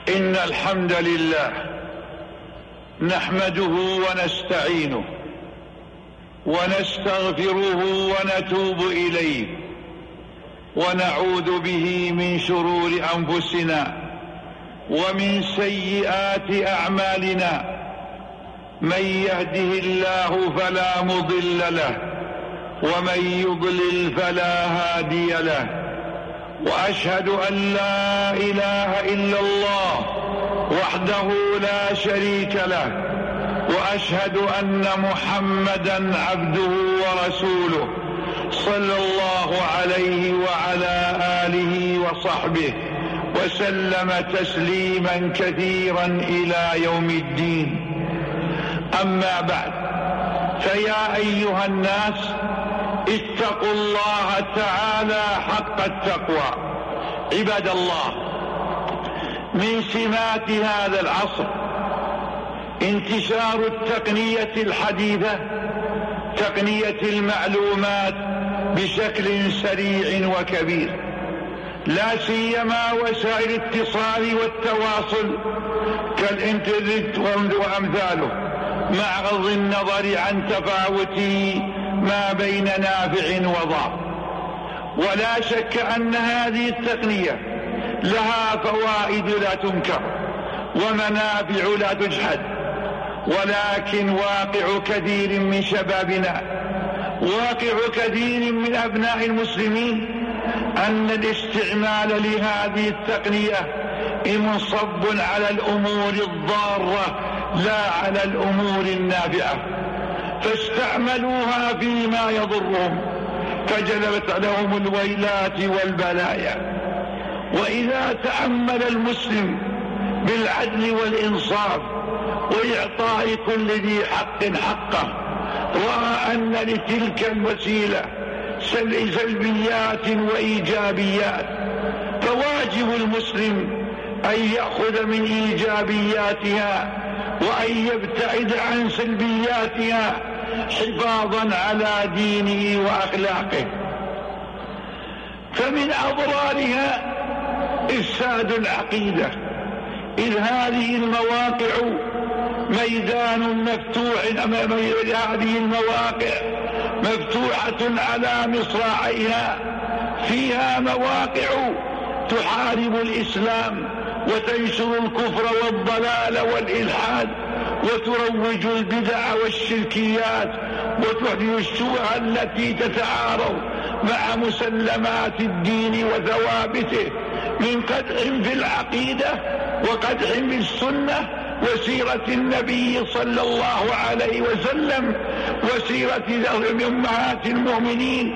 إن الحمد لله نحمده ونستعينه ونستغفره ونتوب إليه ونعوذ به من شرور أنفسنا ومن سيئات أعمالنا. من يهده الله فلا مضل له ومن يضلل فلا هادي له، وأشهد أن لا إله إلا الله وحده لا شريك له، وأشهد أن محمدا عبده ورسوله صلى الله عليه وعلى آله وصحبه وسلم تسليما كثيرا إلى يوم الدين. أما بعد، فيا أيها الناس اتقوا الله تعالى حق التقوى. عباد الله، من سمات هذا العصر انتشار التقنية الحديثة، تقنية المعلومات بشكل سريع وكبير، لا سيما وسائل الاتصال والتواصل كالإنترنت وأمثاله، مع غض النظر عن تفاوت ما بين نافع وضار. ولا شك أن هذه التقنية لها فوائد لا تنكر ومنافع لا تجحد، ولكن واقع كثير من شبابنا، واقع كثير من أبناء المسلمين، أن الاستعمال لهذه التقنية منصب على الأمور الضارة لا على الأمور النافعة، فاستعملوها فيما يضرهم فجلبت لهم الويلات والبلايا. وإذا تأمل المسلم بالعدل والإنصاف وإعطاء كل ذي حق حقه، رأى أن لتلك الوسيلة سلبيات وإيجابيات، فواجب المسلم أن يأخذ من إيجابياتها وأن يبتعد عن سلبياتها حفاظا على دينه وأخلاقه. فمن أضرارها إفساد العقيدة، إذ هذه المواقع ميدان مفتوح، هذه المواقع مفتوحة على مصراعيها، فيها مواقع تحارب الإسلام وتنشر الكفر والضلال والإلحاد وتروج البدع والشركيات وتحدث الشبهة التي تتعارض مع مسلمات الدين وثوابته من قدح في العقيدة وقدح في السنة وسيرة النبي صلى الله عليه وسلم وسيرة أمهات المؤمنين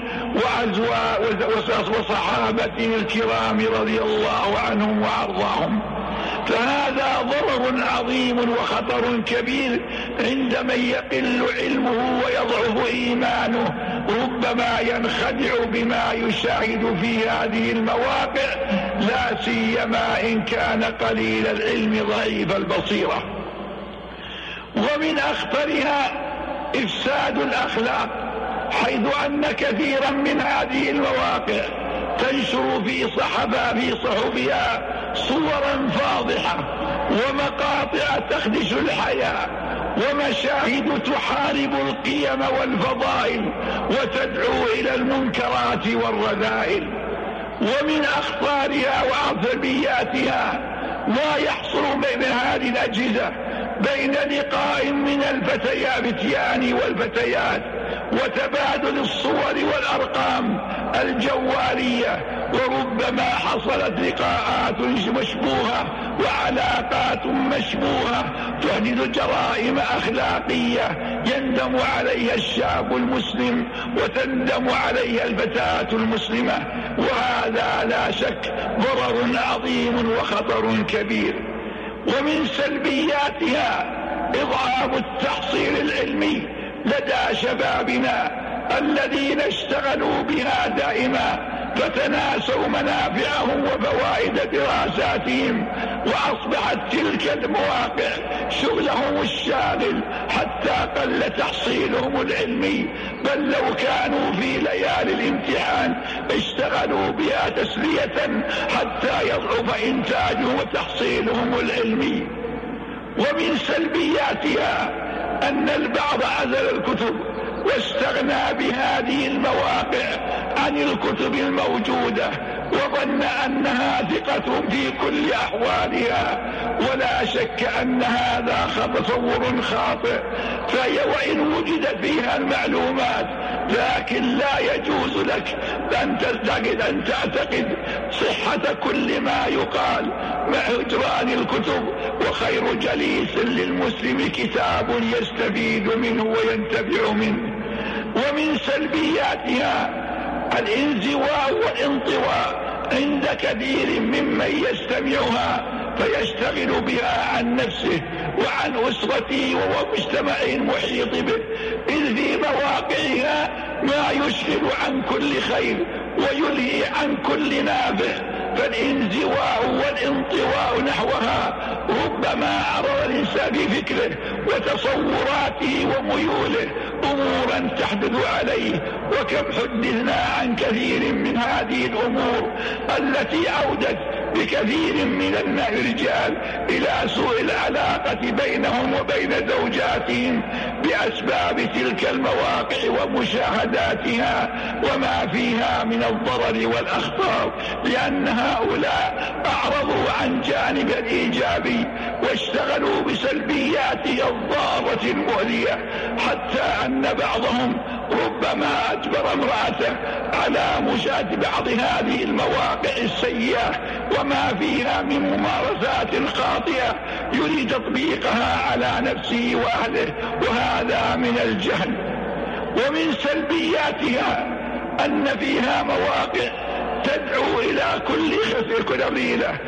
وصحابته الكرام رضي الله عنهم وأرضاهم. فهذا ضرر عظيم وخطر كبير عند من يقل علمه ويضعف إيمانه، ربما ينخدع بما يشاهد في هذه المواقع، لا سيما إن كان قليل العلم ضعيف البصيرة. ومن أخطرها إفساد الأخلاق، حيث أن كثيرا من هذه المواقع تنشر في صحفها صورا فاضحة ومقاطع تخدش الحياة ومشاهد تحارب القيم والفضائل وتدعو إلى المنكرات والرذائل. ومن أخطارها وأعصابياتها ما يحصل بين هذه الأجهزة بين لقاء من الفتيان والفتيات وتبادل الصور والأرقام الجوالية، وربما حصلت لقاءات مشبوهة وعلاقات مشبوهة تحدث جرائم أخلاقية يندم عليها الشاب المسلم وتندم عليها الفتاة المسلمة، وهذا لا شك ضرر عظيم وخطر كبير. ومن سلبياتها إضعاف التحصيل العلمي لدى شبابنا الذين اشتغلوا بها دائما فتناسوا منافعهم وفوائد دراساتهم، وأصبحت تلك المواقع شغلهم الشاغل حتى قل تحصيلهم العلمي، بل لو كانوا في ليالي الامتحان اشتغلوا بها تسلية حتى يضعف إنتاجهم وتحصيلهم العلمي. ومن سلبياتها أن البعض عزل الكتب واستغنى بهذه المواقع عن الكتب الموجودة، وظن أنها ثقة في كل أحوالها، ولا شك أن هذا تصور خاطئ، فهي وإن وجدت فيها المعلومات لكن لا يجوز لك أن تعتقد صحة كل ما يقال مع هجران الكتب. وخير جليس للمسلم كتاب يستفيد منه وينتفع منه. ومن سلبياتها الانزواء والانطواء عند كثير ممن يستمعها فيشتغل بها عن نفسه وعن أسرته ومجتمعه المحيط به، إذ في مواقعها ما يشغل عن كل خير ويلهي عن كل نافع. فالانزواء والانطواء نحوها ربما عرض الإنسان بفكره وتصوراته وميوله أمورا تحدث عليه، وكم حدثنا عن كثير من هذه الأمور التي أودت بكثير من الرجال إلى سوء العلاقة بينهم وبين زوجاتهم بأسباب تلك المواقع ومشاهداتها وما فيها من الضرر والأخطار، لأن هؤلاء أعرضوا عن جانب الإيجابي واشتغلوا بسلبياتها الضارة المؤذية، حتى أن بعضهم ربما أجبر امرأته على مشاهدة بعض هذه المواقع السيئة وما فيها من ممارسات خاطئة يريد تطبيقها على نفسه وأهله، وهذا من الجهل. ومن سلبياتها أن فيها مواقع تدعو إلى كل رذيلة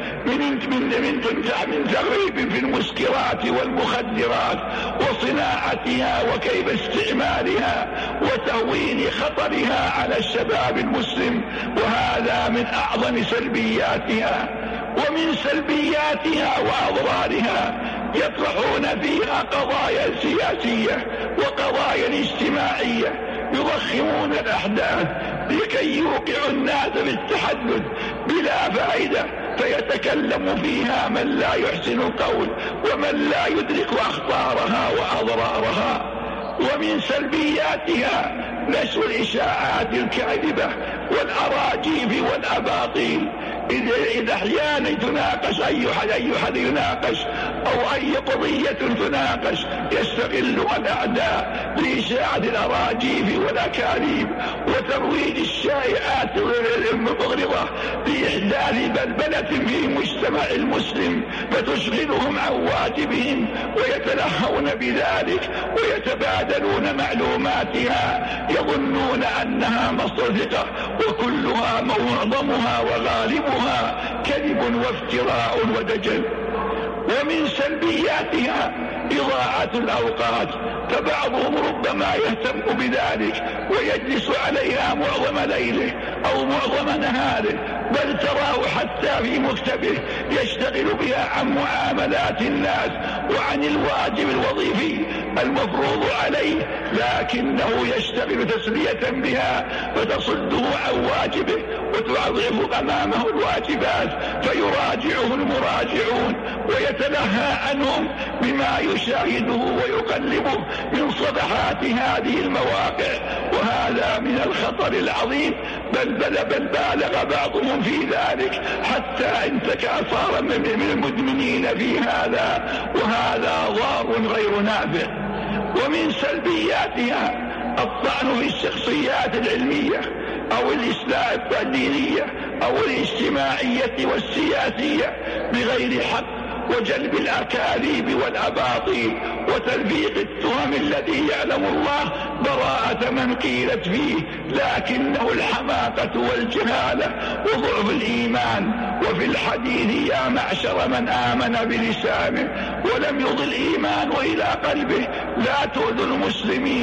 من تغريب في المسكرات والمخدرات وصناعتها وكيف استعمالها وتهوين خطرها على الشباب المسلم، وهذا من أعظم سلبياتها. ومن سلبياتها وأضرارها يطرحون فيها قضايا سياسية وقضايا اجتماعية، يضخمون الأحداث لكي يوقعوا الناس بالتحدث بلا فائدة، فيتكلم فيها من لا يحسن القول ومن لا يدرك أخطارها وأضرارها. ومن سلبياتها نشر الإشاعات الكاذبة والأراجيف والأباطيل، إذا أحيانا تناقش أي حد يناقش أو أي قضية تناقش يستغل الأعداء لإشاعة الأراجيف والأكاذيب وترويج الشائعات المغرضة لإحداث بلبلة في مجتمع المسلم فتشغلهم عن واجبهم، ويتلهون بذلك ويتبادلون معلوماتها يظنون أنها مصدر ثقة، وكلها معظمها وغالبها كذب وافتراء ودجل. ومن سلبياتها إضاعة الأوقات، فبعضهم ربما يهتم بذلك ويجلس عليها معظم ليله أو معظم نهاره، بل تراه حتى في مكتبه يشتغل بها عن معاملات الناس وعن الواجب الوظيفي المفروض عليه، لكنه يشتغل تسلية بها فتصده عن واجبه وتضعف أمامه الواجبات، فيراجعه المراجعون ويتلهى عنهم بما يشاهده ويقلبه من صفحات هذه المواقع، وهذا من الخطر العظيم، بل بالغ بعضهم في ذلك حتى صار من المدمنين في هذا، وهذا ضار غير نافع. ومن سلبياتها الطعن في الشخصيات العلمية أو الإسلام الدينية أو الاجتماعية والسياسية بغير حق، وجلب الأكاذيب والأباطيل وتلفيق التهم الذي يعلم الله براءة من قيلت فيه، لكنه الحماقة والجهالة وضعف الإيمان. وفي الحديث يا معشر من آمن بلسانه ولم يضل إيمانه إلى قلبه لا تؤذوا المسلمين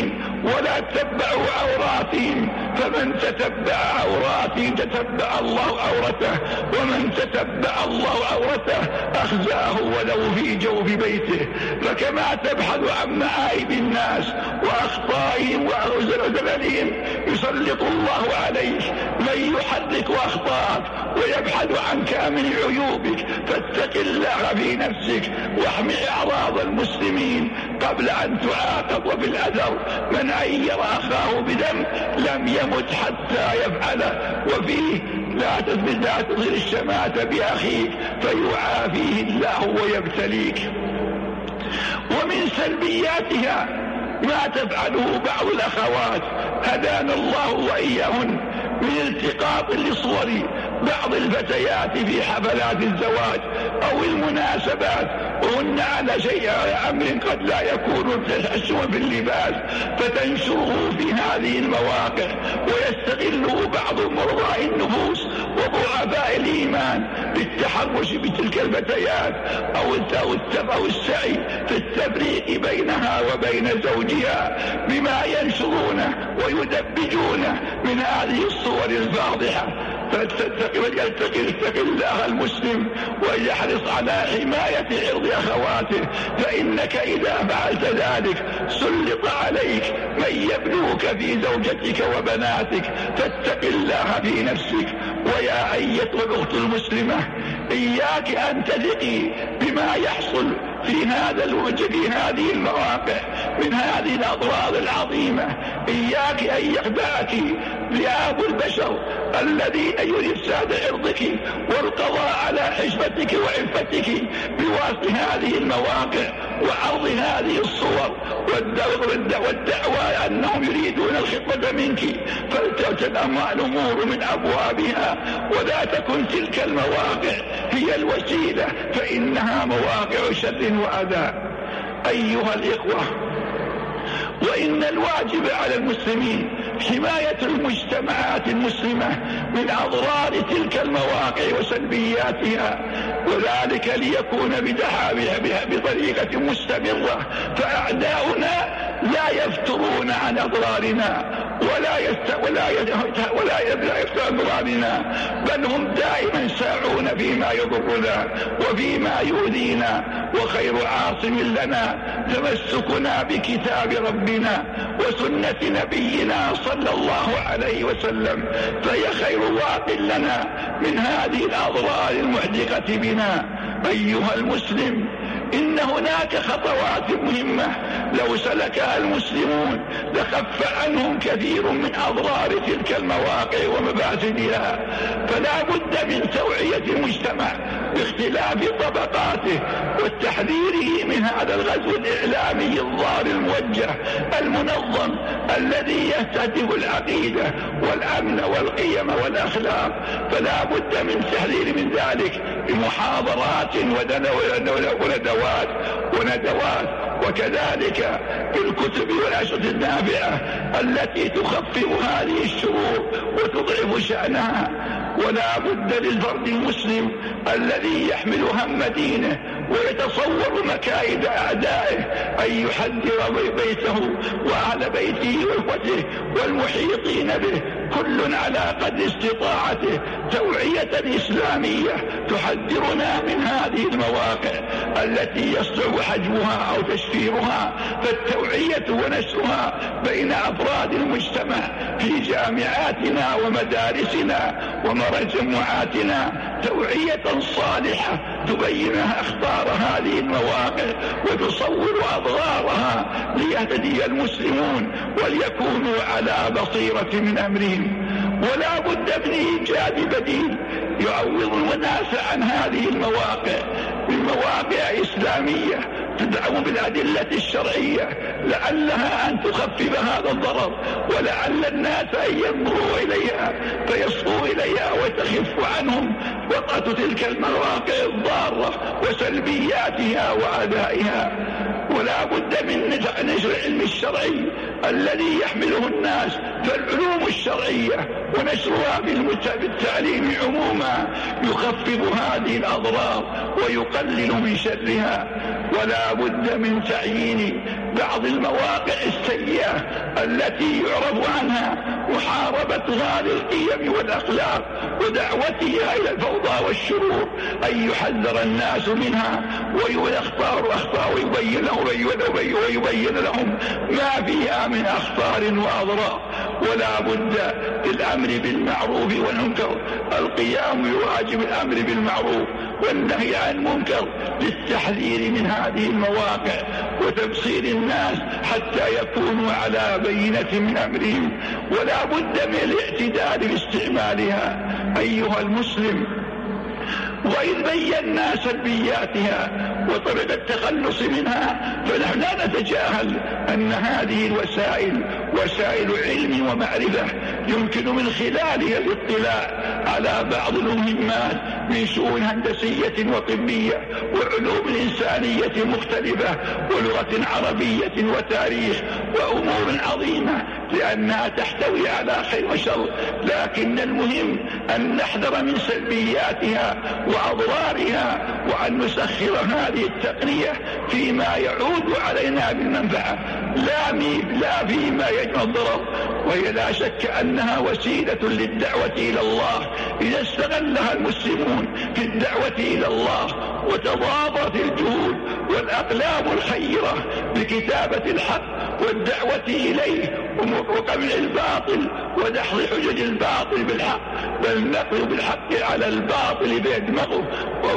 ولا تتبعوا عوراتهم، فمن تتبع عوراتهم تتبع الله عورته، ومن تتبع الله عورته أخزاه ولو في جوف بيته. فكما تبحث عن معايب الناس وأخطائهم وزللهم يسلط الله عليك من يحرك أخطاءك ويبحث عن كامل عيوبك. فاتق الله في نفسك واحمي أعراض المسلمين قبل أن تعاقب. وبالأثر من عير أخاه بدم لم يمت حتى يفعله. وفيه لا تظهر الشماتة بأخيك فيعافيه الله ويبتليك. ومن سلبياتها ما تفعله بعض الأخوات هدانا الله وإياهن من التقاط لصور بعض الفتيات في حفلات الزواج أو المناسبات وهن على شيء أمر قد لا يكون تحسن في اللباس، فتنشره في هذه المواقع ويستغله بعض مرضى النفوس وضعفاء الإيمان بالتحرش بتلك الفتيات أو السعي في التفريق بينها وبين زوجها بما ينشرونه ويدبجونه من هذه الصور الفاضحة. فليتق الله المسلم ويحرص على حماية عرض أخواته، فإنك إذا فعلت ذلك سلط عليك من يبلوك في زوجتك وبناتك. فاتق الله في نفسك. ويا أيتها الأخت المسلمة إياك أن تثقي بما يحصل في هذه المواقع من هذه الأضرار العظيمة. إياك أن يخدعك ذئاب البشر الذي يريد ساد عرضك والقضاء على حشمتك وعفتك بواسطة هذه المواقع وعرض هذه الصور والدعوى أنهم يريدون الخطبة منك. فلتتنمى الأمور من أبوابها ولا تكن تلك المواقع هي الوسيلة، فإنها مواقع شر وأذى. أيها الإخوة، وإن الواجب على المسلمين حماية المجتمعات المسلمة من أضرار تلك المواقع وسلبياتها، وذلك ليكون بدعائها بطريقة مستمرة. فأعداؤنا لا يفترون عن أضرارنا ولا يفترون عن أضرارنا، بل هم دائما ساعون فيما يضرنا وفيما يؤذينا. وخير عاصم لنا تمسكنا بكتاب ربنا وسنة نبينا صلى الله عليه وسلم، فهي خير واق لنا من هذه الأضرار المحدقة بنا. أيها المسلم، إن هناك خطوات مهمة لو سلكها المسلمون لخف عنهم كثير من أضرار تلك المواقع ومفاسدها. فلا بد من توعية المجتمع باختلاف طبقاته والتحذير من هذا الغزو الإعلامي الضار الموجه المنظم الذي يستهدف العقيدة والأمن والقيم والأخلاق. فلا بد من تحذير من ذلك بمحاضرات وندوات وكذلك بالكتب والأشرطة النافعة التي تخفف هذه الشرور وتضعف شأنها. ولا بد للفرد المسلم الذي يحمل هم دينه ويتصور مكائد أعدائه أن يحذر بيته وأهل بيته وإخوته والمحيطين به كل على قدر استطاعته توعية إسلامية تحذرنا من هذه المواقع التي يصعب حجمها أو تشفيرها. فالتوعية ونشرها بين أفراد المجتمع في جامعاتنا ومدارسنا ومجموعاتنا توعية صالحة تبين أخطار هذه المواقع وتصور أضرارها ليهتدي المسلمون وليكونوا على بصيرة من أمرهم. ولا بد من إيجاد بديل يعوض الناس عن هذه المواقع بمواقع إسلامية تدعم بالأدلة الشرعية لعلها أن تخفف هذا الضرر، ولعل الناس أن ينظروا إليها فيصغوا إليها وتخف عنهم وقعة تلك المواقع الضارة وسلبياتها وأعدائها. ولا بد من نشر العلم الشرعي الذي يحمله الناس، فالعلوم الشرعية ونشرها بالتعليم عموما يخفف هذه الأضرار ويقلل من شرها. ولا بد من تعيين بعض المواقع السيئة التي يعرف عنها محاربة هذه القيم والأخلاق ودعوتها إلى الفوضى والشرور، أن يحذر الناس منها ويختار أخطاء ويبين لهم ما فيها من أخطار وأضرار. ولا بد للأمر بالمعروف والمنكر، القيام يواجب الأمر بالمعروف والنهي عن المنكر للتحذير من هذه المواقع وتبصير الناس حتى يكونوا على بينة من أمرهم، ولا بد من الاعتدال باستعمالها أيها المسلم. وإذ بينا سلبياتها وطريقة التخلص منها، فنحن لا نتجاهل أن هذه الوسائل وسائل علم ومعرفة يمكن من خلالها الاطلاع على بعض المهمات من شؤون هندسية وطبية وعلوم إنسانية مختلفة ولغة عربية وتاريخ وأمور عظيمة، لأنها تحتوي على خير وشر، لكن المهم أن نحذر من سلبياتها وأضرارها، وأن نسخر هذه التقنية فيما يعود علينا بالمنفعة لا فيما يجمع الضرر. وهي لا شك أنها وسيلة للدعوة إلى الله إذا استغلها المسلمون في الدعوة إلى الله وتضافرت الجهود والأقلام الخيرة بكتابة الحق والدعوة إليه وقمع الباطل ودحض حجج الباطل بالحق، بل نقل بالحق على الباطل بيدمغه.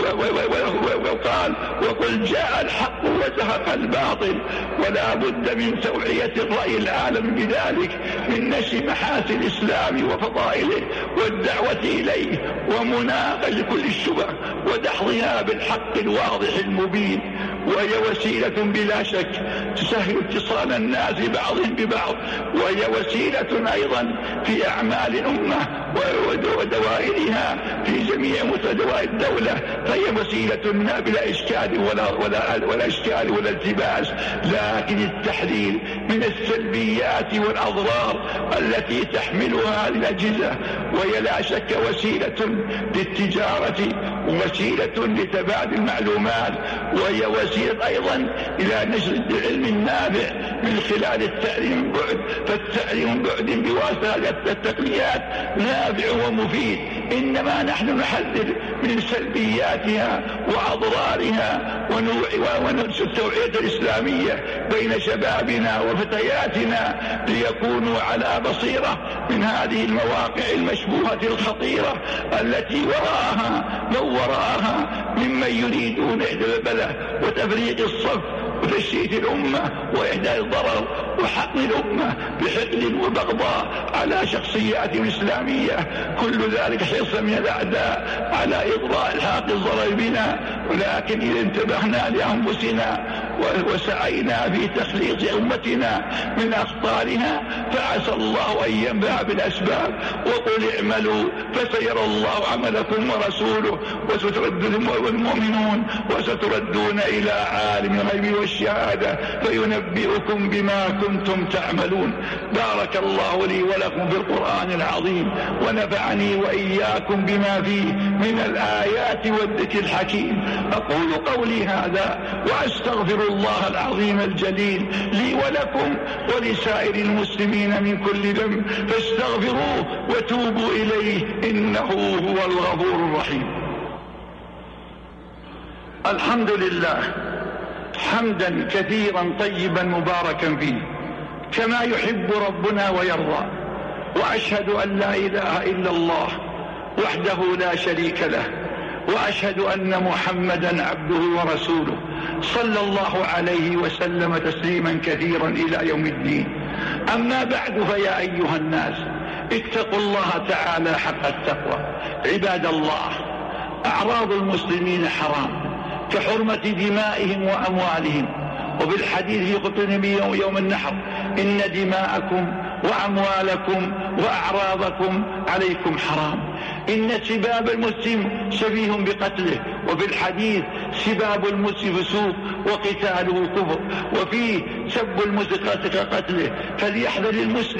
وقال وقل جاء الحق وزهق الباطل. ولا بد من توعية الرأي العالم بذلك، من نشر محاسن الإسلام وفضائله والدعوة إليه ومناقشة كل الشبه ودحضها بالحق الواضح المبين. وهي وسيلة بلا شك تسهل اتصال الناس بعضهم ببعض، وهي وسيلة أيضا في أعمال الأمة ودوائرها في جميع دوائر الدولة، فهي وسيلة بلا إشكال ولا إشكال ولا التباس، لكن التحذير من السلبيات والأضرار التي تحملها هذه الأجهزة. وهي لا شك وسيلة للتجارة ووسيلة لتبادل المعلومات، وهي وسيلة أيضا إلى نشر العلم النافع من خلال التعليم من بعد، فالتعليم من بعد بواسطة التقنيات نافع ومفيد، إنما نحن نحذر من سلبياتها وأضرارها وننشر التوعية الإسلامية بين شبابنا وفتياتنا ليكونوا على بصيرة من هذه المواقع المشبوهة الخطيرة التي وراءها ممن يريدون البلبلة وتفريق الصف وتشتيت الأمة وإحداث الضرر وحقن الأمة بحقد وبغضاء على شخصيات إسلامية، كل ذلك حرصا من الأعداء على إضراء الحق الضرر بنا. ولكن إذا انتبهنا لأنفسنا وسعينا في تخليص أمتنا من أخطارها، فعسى الله أن ينفع بالأسباب. وقل اعملوا فسيرى الله عملكم ورسوله والمؤمنون وستردون إلى عالم الغيب والشهادة فينبئكم بما كنتم تعملون. بارك الله لي ولكم في القرآن العظيم، ونفعني وإياكم بما فيه من الآيات والذكر الحكيم. أقول قولي هذا وأستغفر الله العظيم الجليل لي ولكم ولسائر المسلمين من كل ذنب، فاستغفروه وتوبوا إليه إنه هو الغفور الرحيم. الحمد لله حمدا كثيرا طيبا مباركا فيه كما يحب ربنا ويرضى، وأشهد أن لا إله إلا الله وحده لا شريك له، وأشهد أن محمدا عبده ورسوله صلى الله عليه وسلم تسليما كثيرا إلى يوم الدين. أما بعد، فيا أيها الناس اتقوا الله تعالى حق التقوى. عباد الله، أعراض المسلمين حرام كحرمة دمائهم وأموالهم، وبالحديث في خطبة النبي يوم النحر: إن دماءكم وأموالكم وأعراضكم عليكم حرام. إن سباب المسلم شبيه بقتله، وفي الحديث: سباب المسلم فسوق وقتاله كفر، وفيه: سب المسلم كقتله. فليحذر المسلم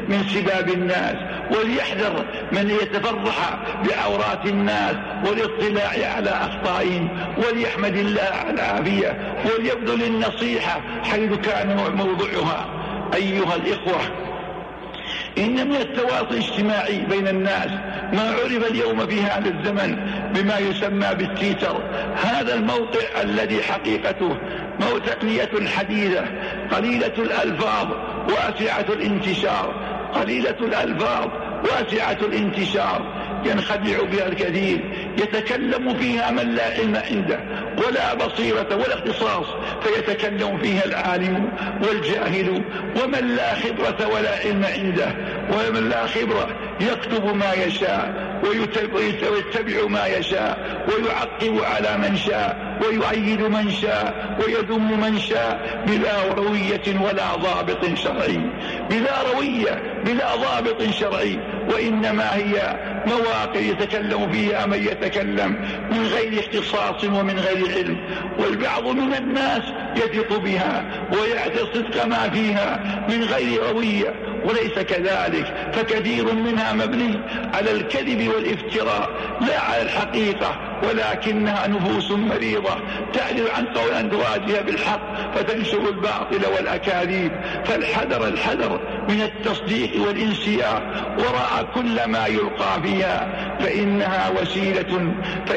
من سباب الناس، وليحذر من يتفرح بعورات الناس والاطلاع على أخطائهم، وليحمد الله على العافية، وليبذل النصيحة حيث كان موضعها. أيها الإخوة، إن من التواصل الاجتماعي بين الناس ما عرف اليوم في هذا الزمن بما يسمى بالتيتر. هذا الموقع الذي حقيقته تقنية حديثة قليلة الألفاظ واسعة الانتشار، قليلة الألفاظ واسعة الانتشار، ينخدع بها الكثير، يتكلم فيها من لا علم عنده ولا بصيرة ولا اختصاص، فيتكلم فيها العالم والجاهل، ومن لا خبرة ولا علم عنده ومن لا خبرة يكتب ما يشاء ويتبع ما يشاء ويعقب على من شاء ويؤيد من شاء ويذم من شاء بلا روية ولا ضابط شرعي، بلا روية بلا ضابط شرعي، وإنما هي مواقع يتكلم فيها من يتكلم من غير اختصاص ومن غير علم، والبعض من الناس يثق بها ويعطي صدق ما فيها من غير روية، وليس كذلك، فكثير منها مبني على الكذب والافتراء لا على الحقيقة، ولكنها نفوس مريضة تعجز عن قول أن تواجه بالحق فتنشر الباطل والأكاذيب. فالحذر الحذر من التصديق والانسياق وراء كل ما يلقى فيها، فإنها وسيلة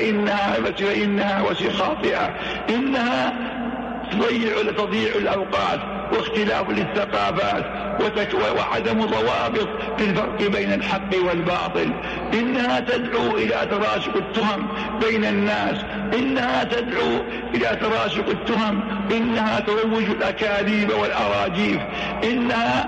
خاطئة، إنها تضيع الأوقات واختلاف للثقافات وعدم ضوابط في الفرق بين الحق والباطل، إنها تدعو إلى تراشق التهم بين الناس، إنها تدعو إلى تراشق التهم، إنها تروج الأكاذيب والأراجيف، إنها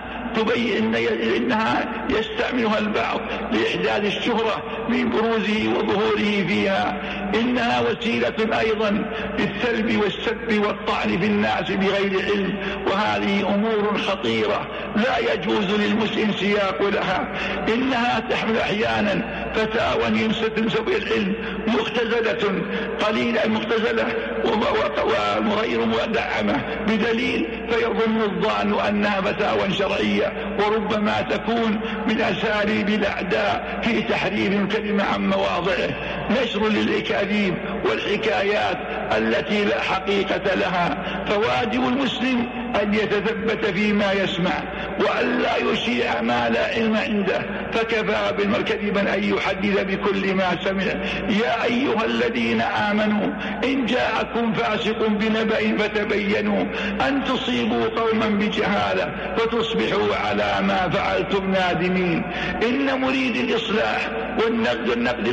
يستعملها البعض لإحداث الشهرة من بروزه وظهوره فيها، إنها وسيلة أيضا للسلب والسب والطعن في الناس بغير علم، وهذه أمور خطيرة لا يجوز للمسلم سياق لها. إنها تحمل أحيانا فتاوى تنسب العلم مختزلة وغير مدعمة بدليل، فيظن الظان أنها فتاوى شرعية، وربما تكون من أساليب الأعداء في تحريف الكلمة عن مواضعه، نشر للأكاذيب والحكايات التي لا حقيقة لها. فواجب المسلم أن يتثبت فيما يسمع وأن لا يشيع ما لا علم عنده، فكفى بالكذب أن يحدث بكل ما سمع. يا أيها الذين آمنوا إن جاءكم فاسق بنبأ فتبينوا أن تصيبوا قوما بجهالة فتصبحوا على ما فعلتم نادمين. إن مريد الإصلاح والنقد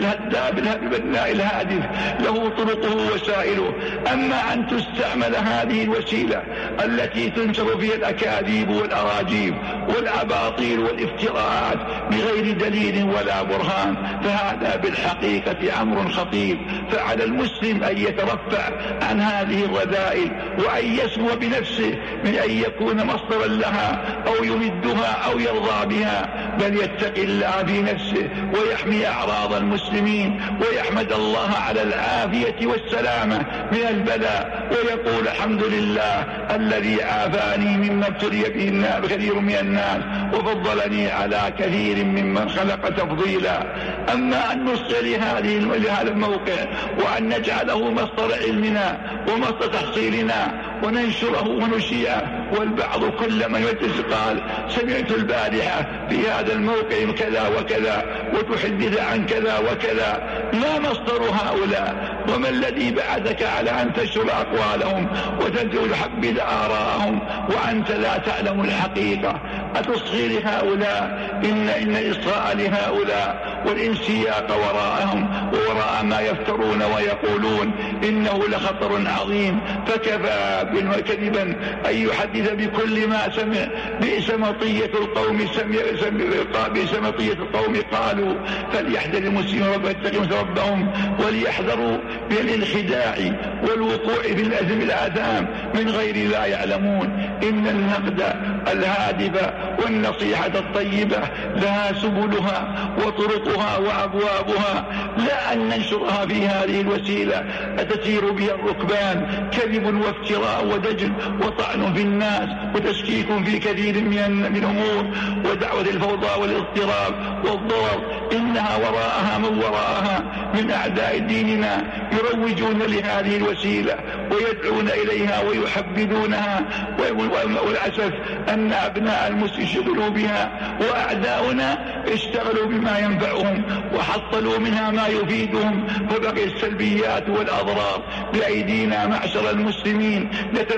الهادف له طرقه وسائله، أما أن تستعمل هذه الوسيلة التي تنشر فيها الأكاذيب والأراجيب والأباطيل والافتراءات بغير دليل ولا برهان، فهذا بالحقيقة أمر خطير. فعلى المسلم أن يترفع عن هذه الرذائل وأن يسمو بنفسه من أن يكون مصدرا لها أو يمدها أو يرضى بها، بل يتقي الله في نفسه ويحمي أعراض المسلمين ويحمد الله على العافية والسلامة من البلاء، ويقول الحمد لله الذي عافاني مما ابتلي به كثير من الناس وفضلني على كثير ممن خلق تفضيلا. أما أن نصل لهذا الموقع وأن نجعله مصدر علمنا ومصدر تحصيلنا وننشره ونشيعه، والبعض كل من يجلس قال سمعت البارحة في هذا الموقع كذا وكذا وتحدث عن كذا وكذا، لا مصدر هؤلاء، وما الذي بعثك على أن تنشر أقوالهم وتحبذ آراءهم وأنت لا تعلم الحقيقة؟ أتصغي لهؤلاء؟ إن الإصغاء لهؤلاء والانسياق وراءهم ووراء ما يفترون ويقولون إنه لخطر عظيم. فكفى كذبا أن يحدث بكل ما سمع. بئس مطية القوم قالوا فليحذر المسلمون ويتقوا ربهم وليحذروا من الانخداع والوقوع في الآثام من غير لا يعلمون. إن النقد الهادف والنصيحة الطيبة لها سبلها وطرقها طرقها وأبوابها، لا أن ننشرها في هذه الوسيلة أتسير بها الركبان، كذب وافتراء ودجل وطعن في الناس وتشكيك في كثير من الأمور ودعوة الفوضى والاضطراب والضرر. إنها وراءها من وراءها من أعداء ديننا يروجون لهذه الوسيلة ويدعون إليها ويحبذونها، والأسف أن أبناء المسلمين شغلوا بها وأعداؤنا اشتغلوا بما ينفعهم وحصلوا منها ما يفيدهم، فبقي السلبيات والأضرار بأيدينا معشر المسلمين.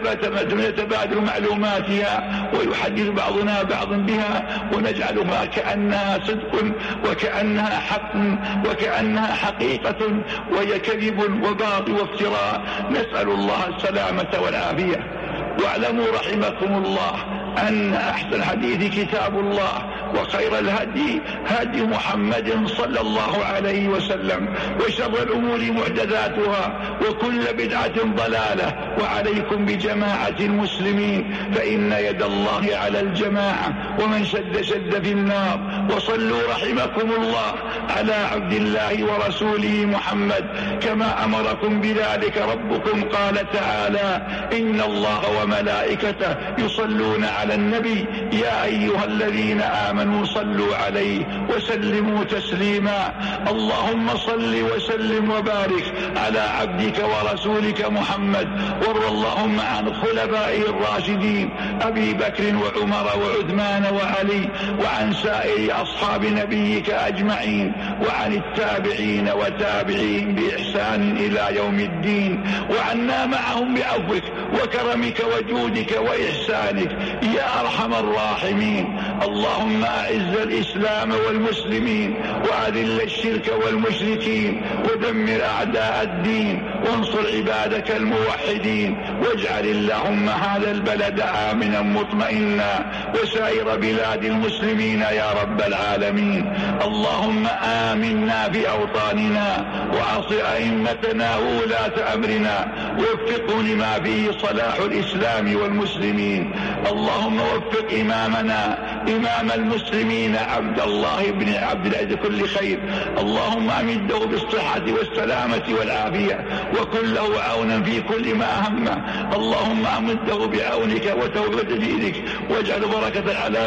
نتبادل معلوماتها ويحدث بعضنا بعضا بها ونجعلها كأنها صدق وكأنها حق وكأنها حقيقة، وهي كذب وباطل وافتراء. نسأل الله السلامة والعافية. واعلموا رحمكم الله أن أحسن الحديث كتاب الله، وخير الهدي هدي محمد صلى الله عليه وسلم، وشر الأمور محدثاتها وكل بدعة ضلالة. وعليكم بجماعة المسلمين فإن يد الله على الجماعة، ومن شد شد في النار. وصلوا رحمكم الله على عبد الله ورسوله محمد كما أمركم بذلك ربكم. قال تعالى: إن الله وملائكته يصلون على النبي يا أيها الذين آمنوا صلوا عليه وسلموا تسليما. اللهم صل وسلم وبارك على عبدك ورسولك محمد، وارض اللهم عن خلفائه الراشدين أبي بكر وعمر وعثمان وعلي، وعن سائر أصحاب نبيك أجمعين، وعن التابعين وتابعين بإحسان إلى يوم الدين، وعنا معهم بعفوك وكرمك وجودك وإحسانك يا أرحم الراحمين. اللهم أعز الإسلام والمسلمين، وأذل الشرك والمشركين، ودمر أعداء الدين، وانصر عبادك الموحدين، واجعل اللهم هذا البلد آمنا مطمئنا وسائر بلاد المسلمين يا رب العالمين. اللهم آمنا في أوطاننا، وأصل أئمتنا وولاة أمرنا، ووفقهم لما فيه صلاح الإسلام والمسلمين. اللهم وفق إمامنا إمام المسلمين عبد الله بن عبد العزيز كل خير. اللهم أمده بالصحة والسلامة والعافية، وكن له عونا في كل ما أهمه. اللهم أمده بعونك وتوفيقك، واجعل بركة على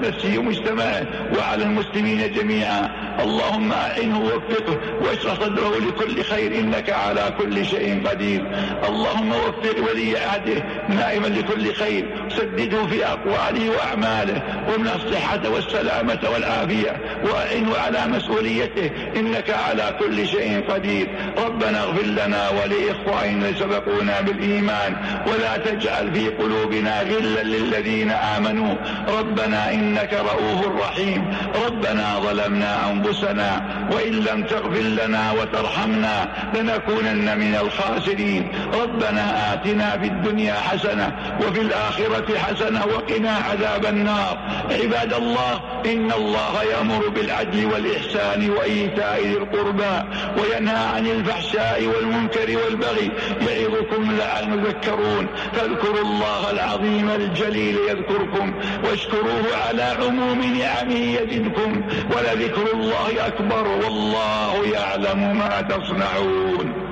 مجتمعه وعلى المسلمين جميعا. اللهم أعنه ووفقه واشرح صدره لكل خير، إنك على كل شيء قدير. اللهم وفق ولي عهده نائما لكل خير، سدده في أقواله وأعماله، ومن الصحة والسلامة والعافية، وأعنه على مسؤوليته، إنك على كل شيء قدير. ربنا اغفر لنا ولإخواننا سبقونا بالإيمان، ولا تجعل في قلوبنا غلا للذين آمنوا ربنا إنك رؤوف رحيم. ربنا ظلمنا أنفسنا، وإن لم تغفر لنا وترحمنا لنكونن من الخاسرين. ربنا آتنا في الدنيا حسنة وفي الآخرة حسنة وقنا عذاب النار. عباد الله، إن الله يأمر بالعدل والإحسان وإيتاء ذي القربى، وينهى عن الفحشاء والمنكر والبغي، يعظكم لعلكم تذكرون. فاذكروا الله العظيم الجليل يذكركم، واشكروه على عموم نعمه يزدكم، ولذكر الله أكبر، والله يعلم ما تصنعون.